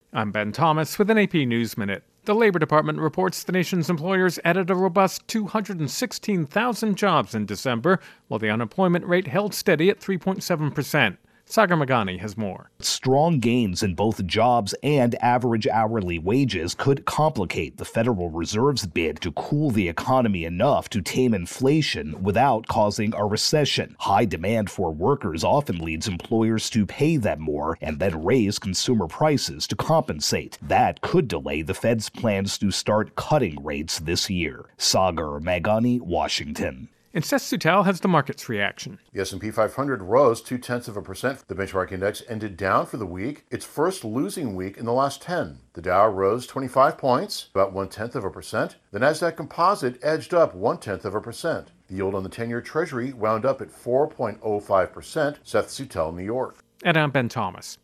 I'm Ben Thomas with an AP News Minute. The Labor Department reports the nation's employers added a robust 216,000 jobs in December, while the unemployment rate held steady at 3.7%. Sagar Meghani has more. Strong gains in both jobs and average hourly wages could complicate the Federal Reserve's bid to cool the economy enough to tame inflation without causing a recession. High demand for workers often leads employers to pay them more and then raise consumer prices to compensate. That could delay the Fed's plans to start cutting rates this year. Sagar Meghani, Washington. And Seth Sutel has the market's reaction. The S&P 500 rose 0.2%. The benchmark index ended down for the week, its first losing week in the last 10. The Dow rose 25 points, about 0.1%. The Nasdaq Composite edged up 0.1%. The yield on the 10-year Treasury wound up at 4.05%. Seth Sutel, New York. And I'm Ben Thomas.